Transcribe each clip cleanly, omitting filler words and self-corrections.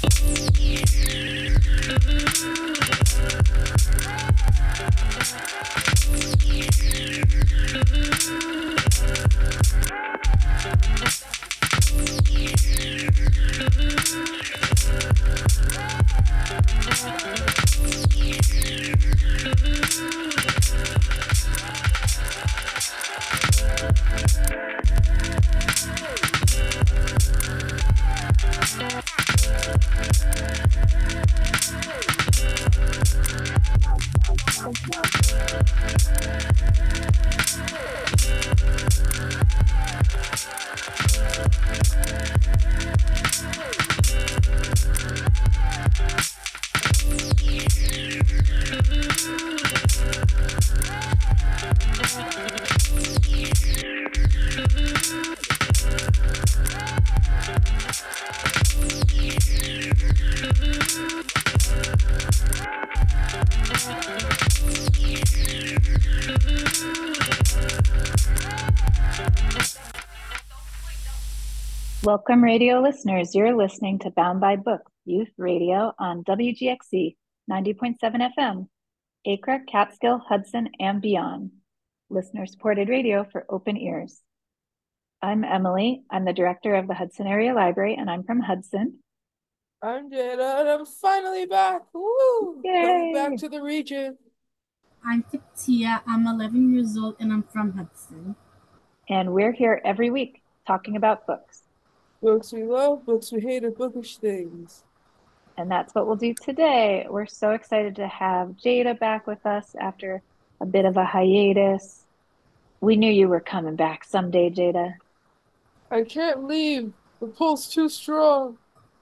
Welcome, radio listeners. You're listening to Bound by Books, Youth Radio on WGXC 90.7 FM, Acre, Catskill, Hudson, and beyond. Listener-supported radio for open ears. I'm Emily. I'm the director of the Hudson Area Library, and I'm from Hudson. I'm Jada, and I'm finally back. Woo! Yay! Coming back to the region. I'm Fatia. I'm 11 years old, and I'm from Hudson. And we're here every week talking about books. Books we love, books we hate, and bookish things. And that's what we'll do today. We're so excited to have Jada back with us after a bit of a hiatus. We knew you were coming back someday, Jada. I can't leave. The pull's too strong.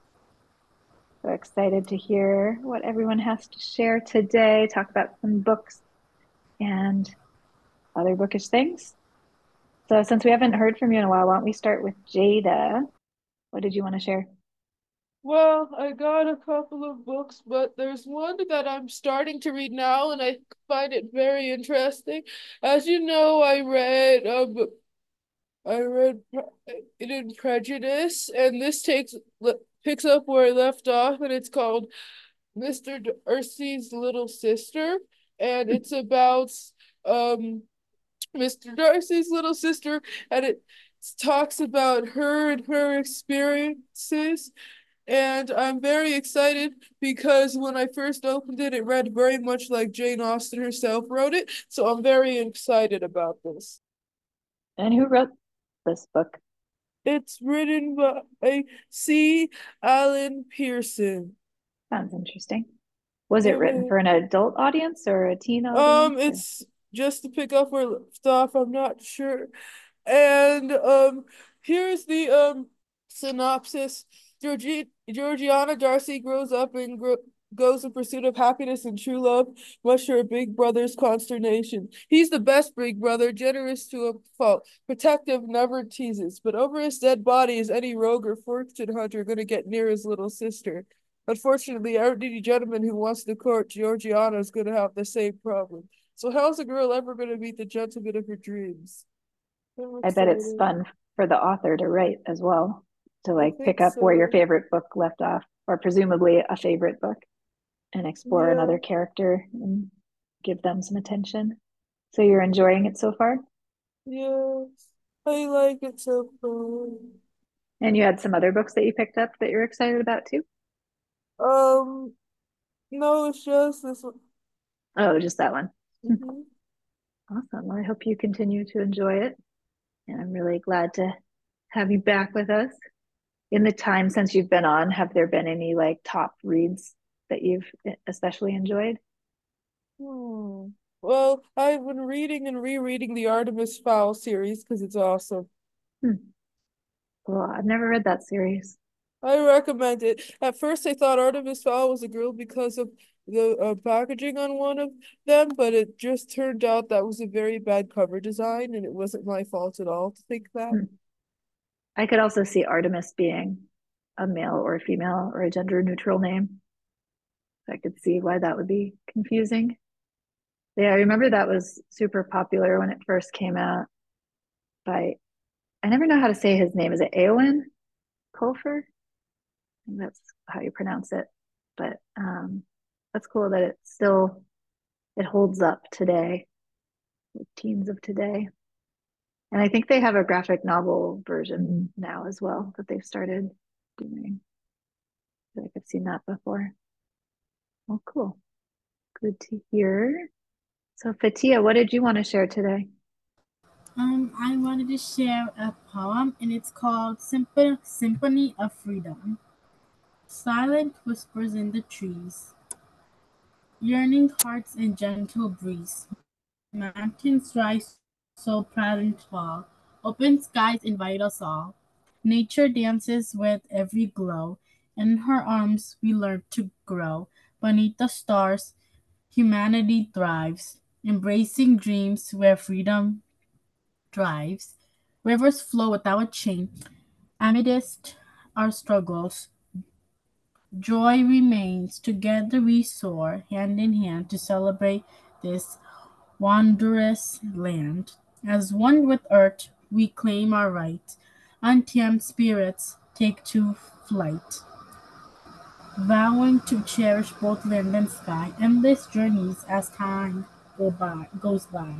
So excited to hear what everyone has to share today, talk about some books and other bookish things. So since we haven't heard from you in a while, why don't we start with Jada? What did you want to share? Well, I got a couple of books, but there's one that I'm starting to read now, and I find it very interesting. As you know, I read Pride and Prejudice, and this picks up where I left off, and it's called Mr. Darcy's Little Sister, and it's about Mr. Darcy's little sister, and it talks about her and her experiences. And I'm very excited because when I first opened it, it read very much like Jane Austen herself wrote it. So I'm very excited about this. And who wrote this book? It's written by C. Alan Pearson. Sounds interesting. Was it written for an adult audience or a teen audience? It's just to pick up where it left off. I'm not sure. And here's the synopsis. Georgiana Darcy grows up and goes in pursuit of happiness and true love, much to her big brother's consternation. He's the best big brother, generous to a fault, protective, never teases. But over his dead body is any rogue or fortune hunter going to get near his little sister. Unfortunately, every gentleman who wants to court Georgiana is going to have the same problem. So how's a girl ever going to meet the gentleman of her dreams? I bet it's fun for the author to write as well, to pick up where your favorite book left off, or presumably a favorite book, and explore another character and give them some attention. So you're enjoying it so far? Yes, I like it so far. And you had some other books that you picked up that you're excited about too? No, it's just this one. Oh, just that one. Mm-hmm. Awesome. Well, I hope you continue to enjoy it. And I'm really glad to have you back with us. In the time since you've been on, have there been any top reads that you've especially enjoyed? Well, I've been reading and rereading the Artemis Fowl series because it's awesome. Well, I've never read that series. I recommend it. At first, I thought Artemis Fowl was a girl because of the packaging on one of them, but it just turned out that was a very bad cover design, and it wasn't my fault at all to think that. I could also see Artemis being a male or a female or a gender neutral name. I could see why that would be confusing. Yeah, I remember that was super popular when it first came out by, I never know how to say his name. Is it Eowyn Colfer? think that's how you pronounce it. But that's cool that it holds up today with teens of today. And I think they have a graphic novel version now as well that they've started doing. I feel like I've seen that before. Oh, cool. Good to hear. So Fatia, what did you want to share today? I wanted to share a poem, and it's called Symphony of Freedom. Silent whispers in the trees, yearning hearts in gentle breeze. Mountains rise so proud and tall, open skies invite us all. Nature dances with every glow, in her arms we learn to grow. Beneath the stars, humanity thrives, embracing dreams where freedom drives. Rivers flow without a chain, amidst our struggles. Joy remains, together we soar, hand in hand to celebrate this wondrous land. As one with earth, we claim our right. Untamed spirits take to flight, vowing to cherish both land and sky, endless journeys as time goes by.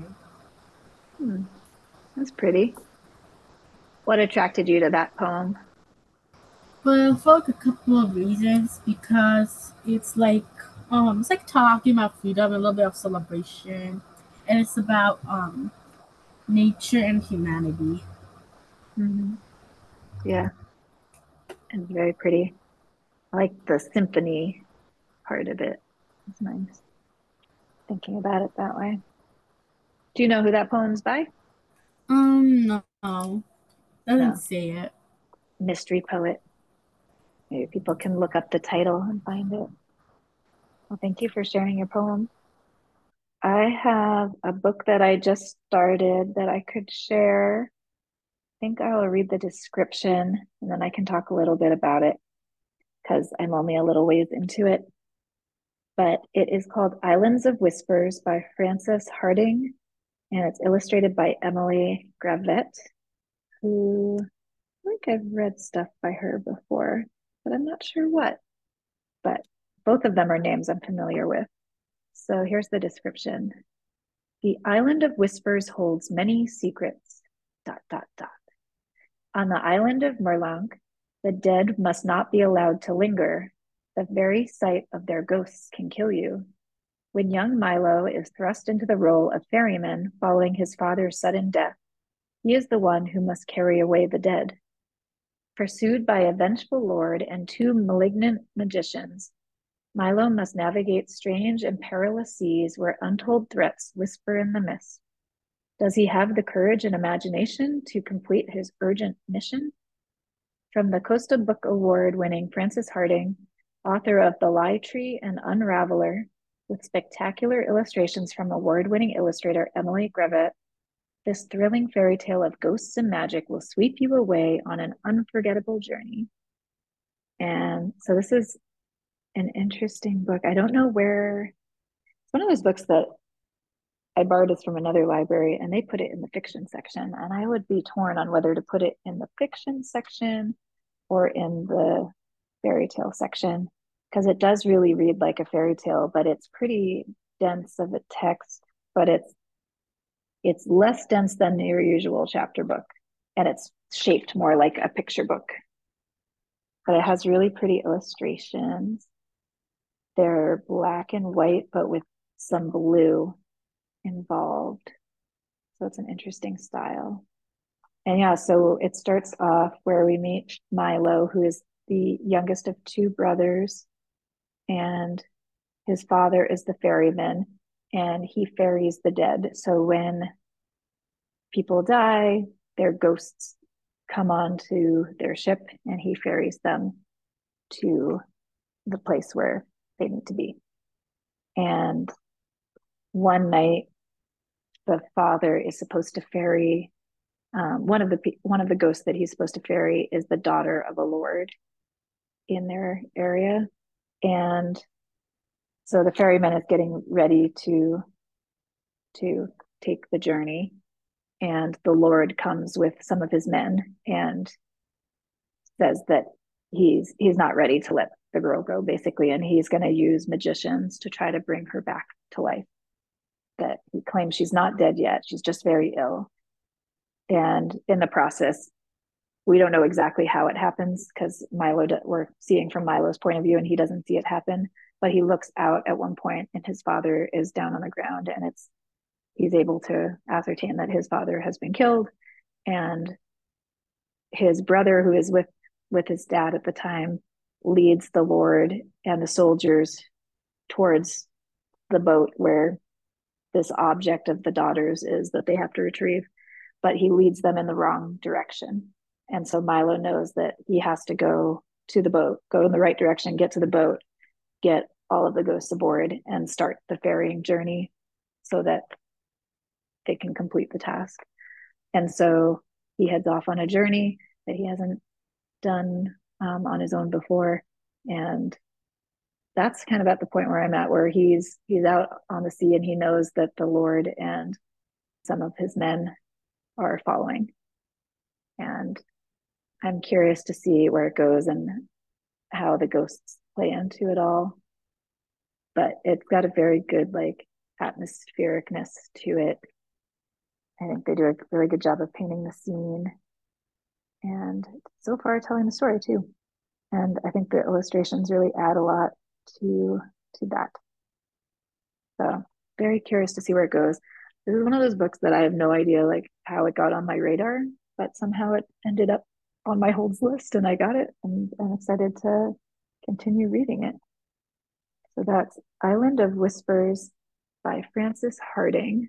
That's pretty. What attracted you to that poem? Well, for like a couple of reasons, because it's like talking about freedom, a little bit of celebration, and it's about nature and humanity. Mm-hmm. Yeah, and very pretty. I like the symphony part of it. It's nice thinking about it that way. Do you know who that poem's by? No, doesn't No, say it. mystery poet. Maybe people can look up the title and find it. Well, thank you for sharing your poem. I have a book that I just started that I could share. I think I'll read the description and then I can talk a little bit about it because I'm only a little ways into it. But it is called Islands of Whispers by Frances Hardinge, and it's illustrated by Emily Gravett, who I think I've read stuff by her before, but I'm not sure what. But both of them are names I'm familiar with. So here's the description. The Island of Whispers holds many secrets. ... On the island of Merlank, the dead must not be allowed to linger. The very sight of their ghosts can kill you. When young Milo is thrust into the role of ferryman following his father's sudden death, he is the one who must carry away the dead. Pursued by a vengeful lord and two malignant magicians, Milo must navigate strange and perilous seas where untold threats whisper in the mist. Does he have the courage and imagination to complete his urgent mission? From the Costa Book Award-winning Frances Hardinge, author of The Lie Tree and Unraveler, with spectacular illustrations from award-winning illustrator Emily Gravett, this thrilling fairy tale of ghosts and magic will sweep you away on an unforgettable journey. And so this is an interesting book. I don't know where, it's one of those books that I borrowed this from another library and they put it in the fiction section. And I would be torn on whether to put it in the fiction section or in the fairy tale section, because it does really read like a fairy tale, but it's pretty dense of a text, but it's less dense than your usual chapter book, and it's shaped more like a picture book. But it has really pretty illustrations. They're black and white, but with some blue involved. So it's an interesting style. And yeah, so it starts off where we meet Milo, who is the youngest of two brothers, and his father is the ferryman, and he ferries the dead. So when people die, their ghosts come onto their ship, and he ferries them to the place where they need to be. And one night, the father is supposed to ferry one of the ghosts that he's supposed to ferry is the daughter of a lord in their area, and so the ferryman is getting ready to take the journey, and the lord comes with some of his men and says that he's not ready to let the girl go, basically, and he's going to use magicians to try to bring her back to life. That he claims she's not dead yet, she's just very ill. And in the process, we don't know exactly how it happens, because we're seeing from Milo's point of view and he doesn't see it happen, but he looks out at one point and his father is down on the ground, and he's able to ascertain that his father has been killed, and his brother, who is with his dad at the time, leads the Lord and the soldiers towards the boat where this object of the daughters is that they have to retrieve, but he leads them in the wrong direction. And so Milo knows that he has to go to the boat, go in the right direction, get to the boat, get all of the ghosts aboard, and start the ferrying journey so that they can complete the task. And so he heads off on a journey that he hasn't done on his own before. And that's kind of at the point where I'm at, where he's out on the sea and he knows that the Lord and some of his men are following. And I'm curious to see where it goes and how the ghosts play into it all. But it's got a very good like atmosphericness to it. I think they do a really good job of painting the scene and so far telling the story too. And I think the illustrations really add a lot to that. So very curious to see where it goes. This is one of those books that I have no idea like how it got on my radar, but somehow it ended up on my holds list and I got it, and I'm excited to continue reading it. So that's Island of Whispers by Frances Hardinge.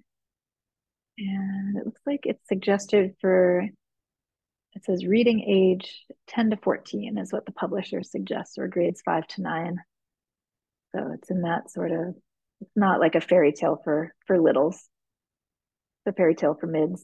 And it looks like it's suggested for, it says reading age 10 to 14 is what the publisher suggests, or grades 5 to 9. So it's in that sort of, it's not like a fairy tale for littles. It's a fairy tale for mids.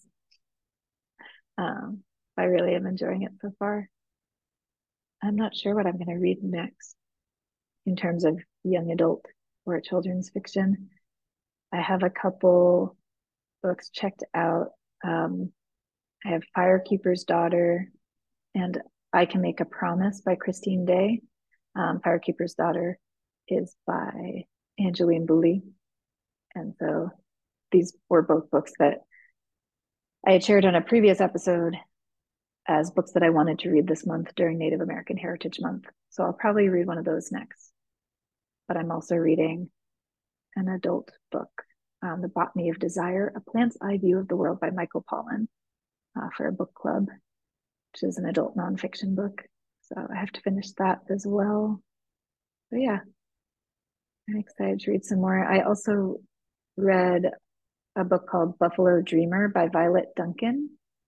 I really am enjoying it so far. I'm not sure what I'm going to read next in terms of young adult or children's fiction. I have a couple books checked out. I have Firekeeper's Daughter and I Can Make a Promise by Christine Day. Firekeeper's Daughter is by Angeline Boulley. And so these were both books that I had shared on a previous episode as books that I wanted to read this month during Native American Heritage Month. So I'll probably read one of those next. But I'm also reading an adult book, The Botany of Desire, A Plant's Eye View of the World by Michael Pollan, for a book club, which is an adult nonfiction book. So I have to finish that as well. But yeah, I'm excited to read some more. I also read a book called Buffalo Dreamer by Violet Duncan,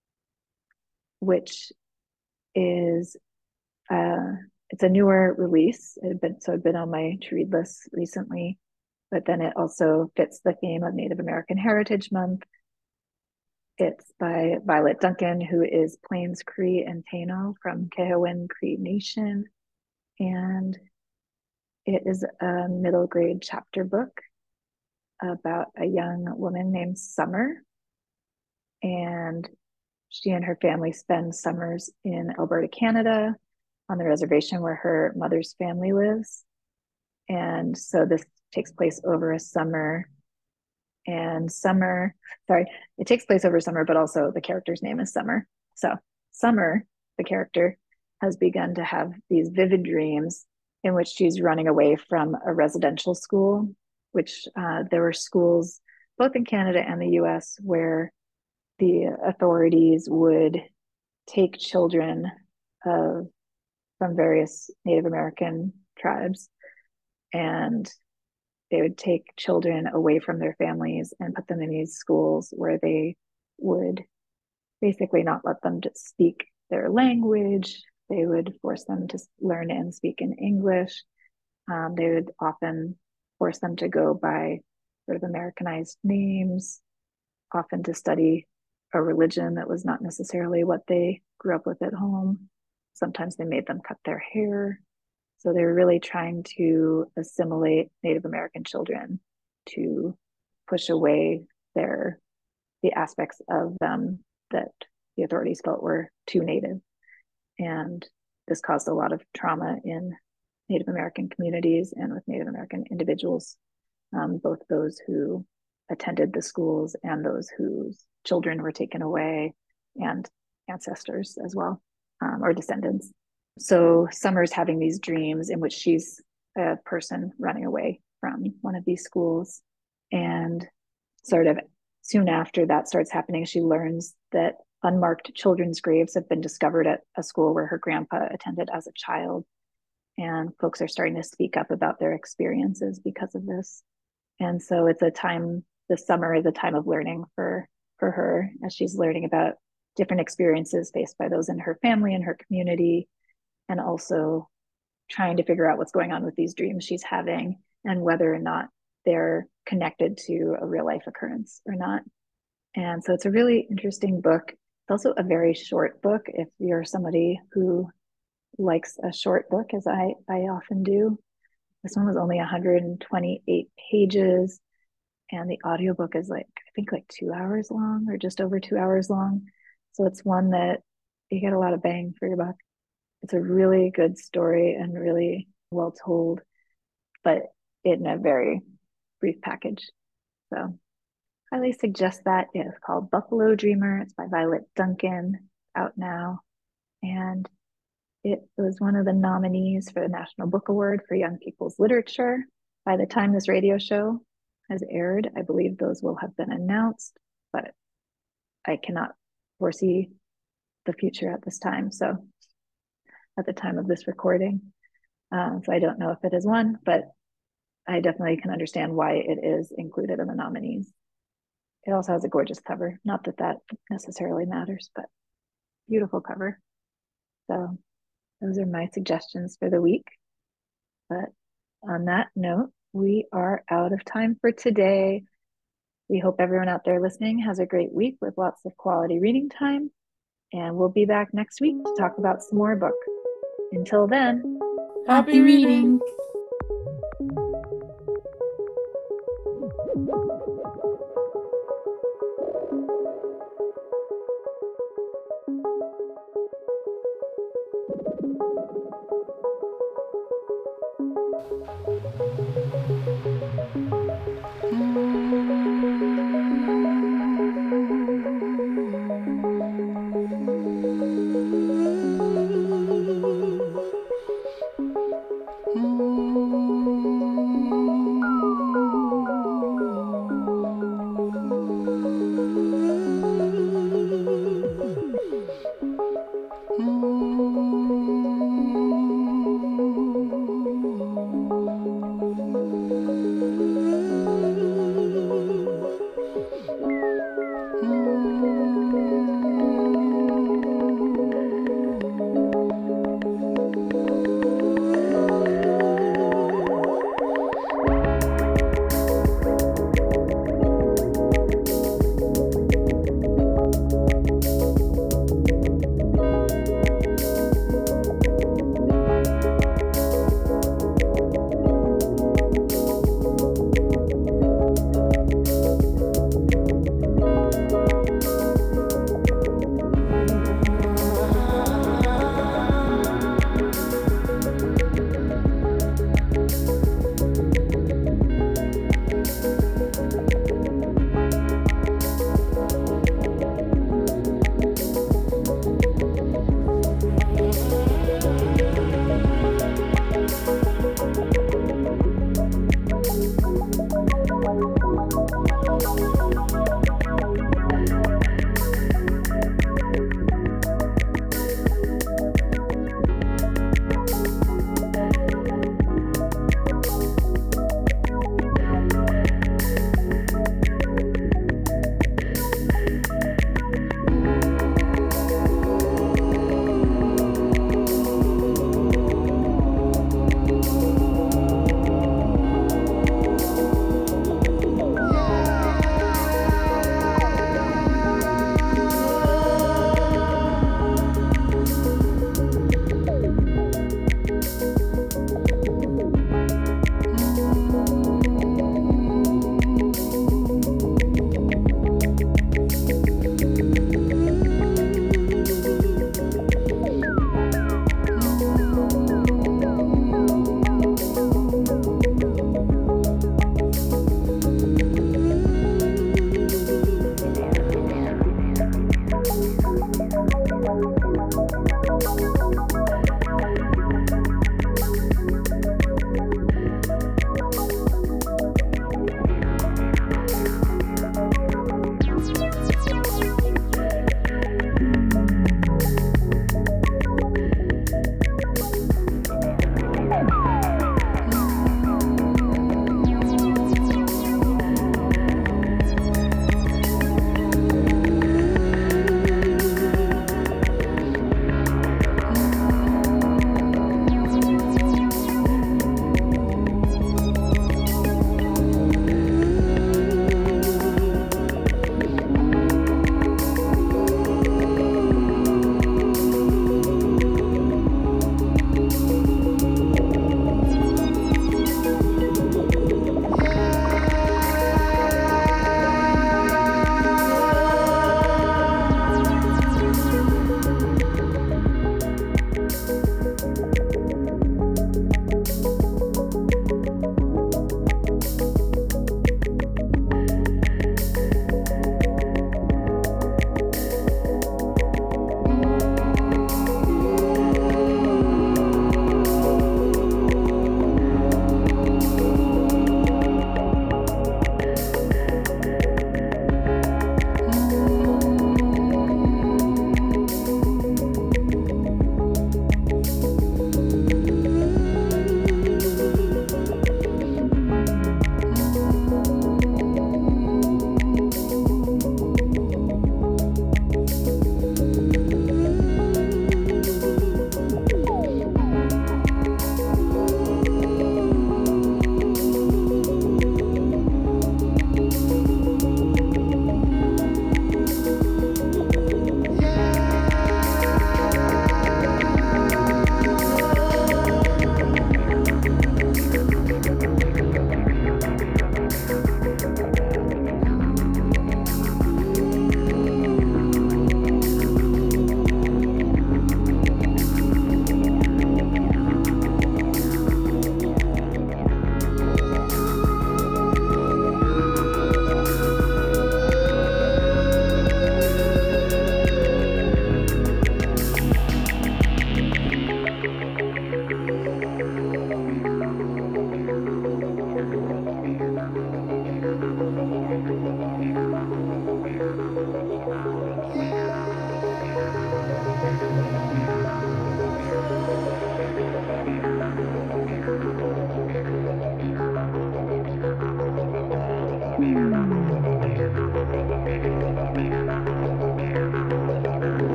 which is it's a newer release. It had been on my to read list recently, but then it also fits the theme of Native American Heritage Month. It's by Violet Duncan, who is Plains Cree and Taino from Kehewin Cree Nation, and it is a middle grade chapter book about a young woman named Summer, and she and her family spend summers in Alberta, Canada, on the reservation where her mother's family lives. And so this takes place over a summer. And it takes place over summer, but also the character's name is Summer. So Summer, the character, has begun to have these vivid dreams in which she's running away from a residential school, which there were schools both in Canada and the US where the authorities would take children from various Native American tribes, and they would take children away from their families and put them in these schools where they would basically not let them to speak their language. They would force them to learn and speak in English. They would often force them to go by sort of Americanized names, often to study a religion that was not necessarily what they grew up with at home. Sometimes they made them cut their hair. So they were really trying to assimilate Native American children to push away the aspects of them that the authorities felt were too Native. And this caused a lot of trauma in Native American communities and with Native American individuals, both those who attended the schools and those whose children were taken away, and ancestors as well, or descendants. So Summer's having these dreams in which she's a person running away from one of these schools. And sort of soon after that starts happening, she learns that unmarked children's graves have been discovered at a school where her grandpa attended as a child. And folks are starting to speak up about their experiences because of this. And so it's a time, the summer is a time of learning for her, as she's learning about different experiences faced by those in her family and her community, and also trying to figure out what's going on with these dreams she's having and whether or not they're connected to a real life occurrence or not. And so it's a really interesting book. It's also a very short book if you're somebody who likes a short book, as I often do. This one was only 128 pages, and the audiobook is I think 2 hours long, or just over 2 hours long. So it's one that you get a lot of bang for your buck. It's a really good story and really well told, but in a very brief package. So highly suggest that. It is called Buffalo Dreamer. It's by Violet Duncan, out now. And it was one of the nominees for the National Book Award for Young People's Literature. By the time this radio show has aired, I believe those will have been announced, but I cannot foresee the future at this time. So at the time of this recording. So I don't know if it is one, but I definitely can understand why it is included in the nominees. It also has a gorgeous cover. Not that that necessarily matters, but beautiful cover. So those are my suggestions for the week. But on that note, we are out of time for today. We hope everyone out there listening has a great week with lots of quality reading time. And we'll be back next week to talk about some more books. Until then, Happy reading!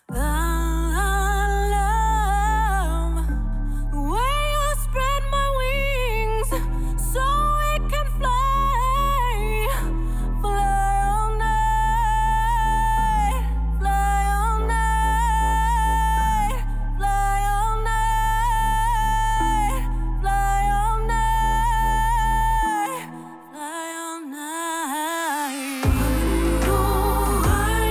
love the way you spread my wings so it can fly, fly all night, fly all night, fly all night, fly all night, fly all night. Ooh,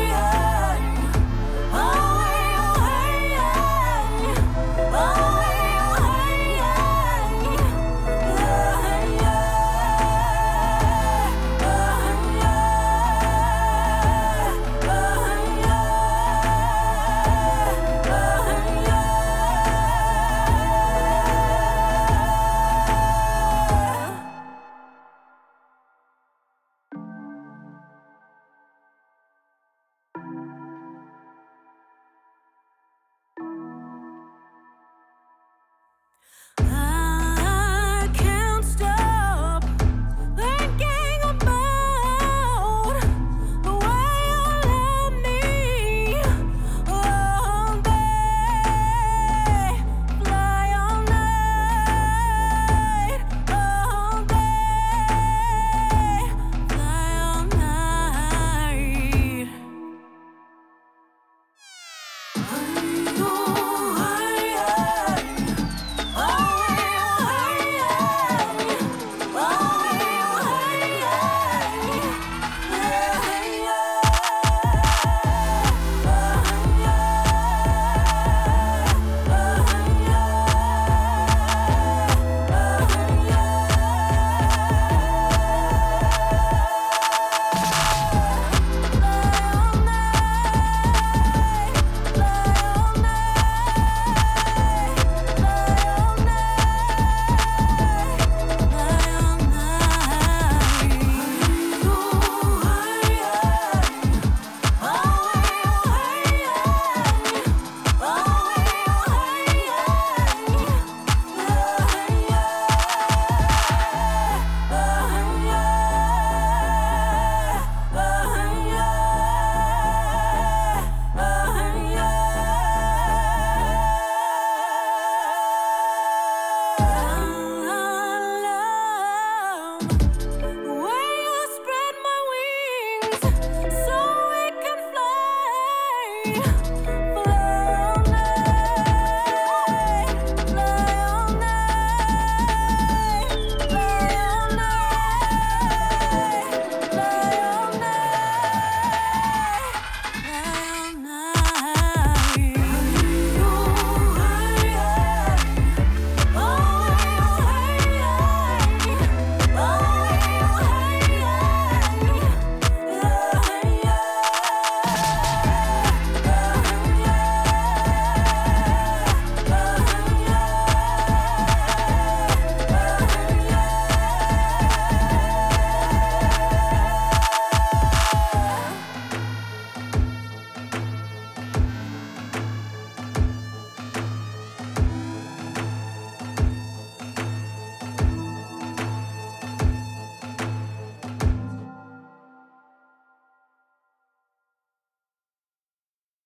I can't stop thinking about the way you love me all day, fly all night, all day, fly all night.